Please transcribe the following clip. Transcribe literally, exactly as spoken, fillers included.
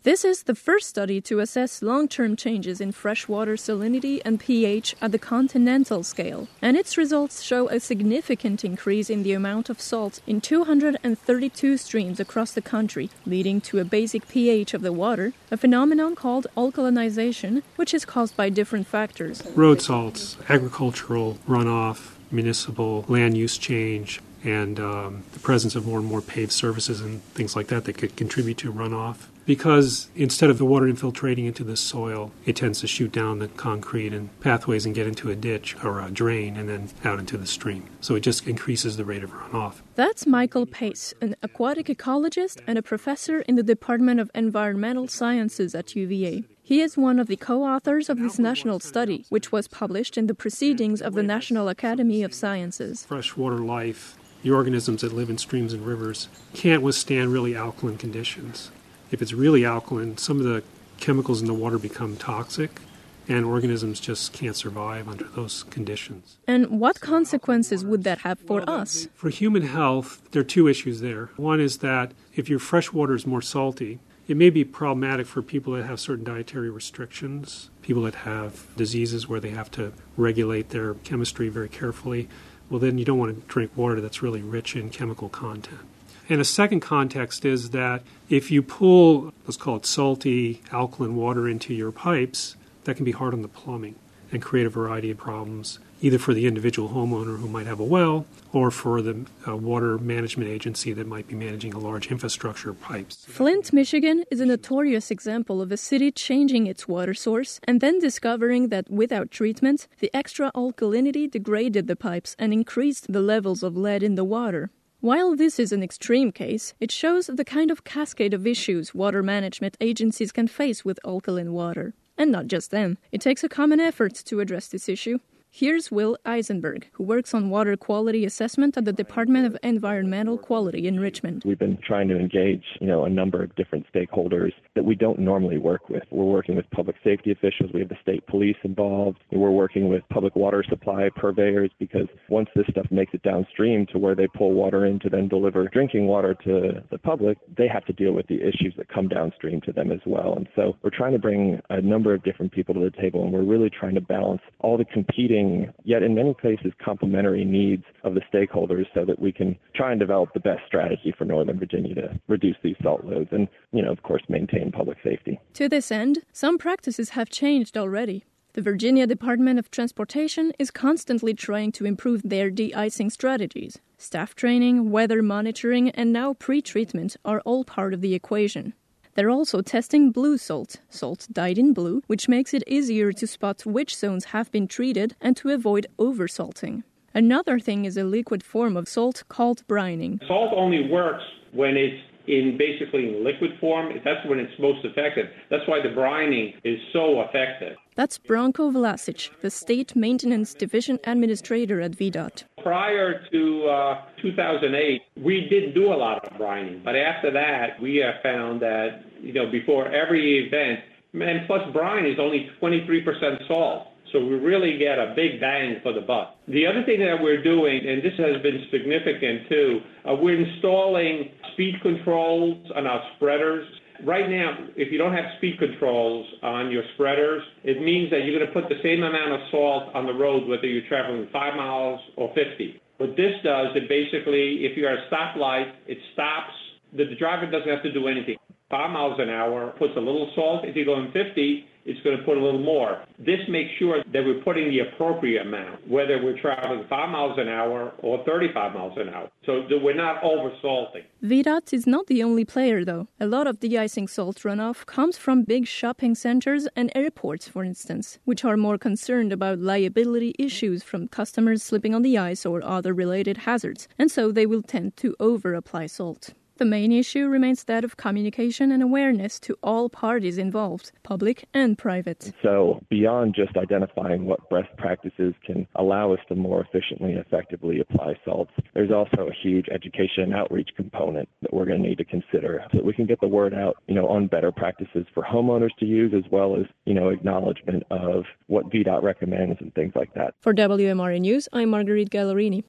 This is the first study to assess long-term changes in freshwater salinity and pH at the continental scale, and its results show a significant increase in the amount of salt in two hundred thirty-two streams across the country, leading to a basic pH of the water, a phenomenon called alkalinization, which is caused by different factors. Road salts, agricultural runoff, municipal land use change, and um, the presence of more and more paved surfaces and things like that that could contribute to runoff. Because instead of the water infiltrating into the soil, it tends to shoot down the concrete and pathways and get into a ditch or a drain and then out into the stream. So it just increases the rate of runoff. That's Michael Pace, an aquatic ecologist and a professor in the Department of Environmental Sciences at U V A. He is one of the co-authors of this national study, which was published in the Proceedings of the National Academy of Sciences. Freshwater life, the organisms that live in streams and rivers, can't withstand really alkaline conditions. If it's really alkaline, some of the chemicals in the water become toxic, and organisms just can't survive under those conditions. And what consequences would that have for us? For human health, there are two issues there. One is that if your fresh water is more salty, it may be problematic for people that have certain dietary restrictions, people that have diseases where they have to regulate their chemistry very carefully. Well, then you don't want to drink water that's really rich in chemical content. And a second context is that if you pull, let's call it salty, alkaline water into your pipes, that can be hard on the plumbing and create a variety of problems, either for the individual homeowner who might have a well or for the uh, water management agency that might be managing a large infrastructure of pipes. Flint, Michigan is a notorious example of a city changing its water source and then discovering that without treatment, the extra alkalinity degraded the pipes and increased the levels of lead in the water. While this is an extreme case, it shows the kind of cascade of issues water management agencies can face with alkaline water. And not just them. It takes a common effort to address this issue. Here's Will Eisenberg, who works on water quality assessment at the Department of Environmental Quality in Richmond. We've been trying to engage, you know, a number of different stakeholders that we don't normally work with. We're working with public safety officials. We have the state police involved. We're working with public water supply purveyors because once this stuff makes it downstream to where they pull water in to then deliver drinking water to the public, they have to deal with the issues that come downstream to them as well. And so we're trying to bring a number of different people to the table, and we're really trying to balance all the competing, yet in many cases complementary needs of the stakeholders so that we can try and develop the best strategy for Northern Virginia to reduce these salt loads and, you know, of course, maintain public safety. To this end, some practices have changed already. The Virginia Department of Transportation is constantly trying to improve their de-icing strategies. Staff training, weather monitoring, and now pre-treatment are all part of the equation. They're also testing blue salt, salt dyed in blue, which makes it easier to spot which zones have been treated and to avoid oversalting. Another thing is a liquid form of salt called brining. Salt only works when it's in basically in liquid form. That's when it's most effective. That's why the brining is so effective. That's Branko Vlasic, the State Maintenance Division Administrator at V DOT. Prior to uh, two thousand eight, we did do a lot of brining. But after that, we have found that, you know, before every event, and plus brine is only twenty-three percent salt. So we really get a big bang for the buck. The other thing that we're doing, and this has been significant too, uh, we're installing speed controls on our spreaders. Right now, if you don't have speed controls on your spreaders, it means that you're going to put the same amount of salt on the road whether you're traveling five miles or fifty. What this does, it basically, if you're at a stoplight, it stops. The, the driver doesn't have to do anything. Five miles an hour puts a little salt. If you're going fifty, it's going to put a little more. This makes sure that we're putting the appropriate amount, whether we're traveling five miles an hour or thirty-five miles an hour, so that we're not over-salting. V DOT is not the only player, though. A lot of de-icing salt runoff comes from big shopping centers and airports, for instance, which are more concerned about liability issues from customers slipping on the ice or other related hazards, and so they will tend to over-apply salt. The main issue remains that of communication and awareness to all parties involved, public and private. So beyond just identifying what best practices can allow us to more efficiently and effectively apply salts, there's also a huge education and outreach component that we're going to need to consider so that we can get the word out, you know, on better practices for homeowners to use, as well as, you know, acknowledgement of what V DOT recommends and things like that. For W M R A News, I'm Marguerite Gallerini.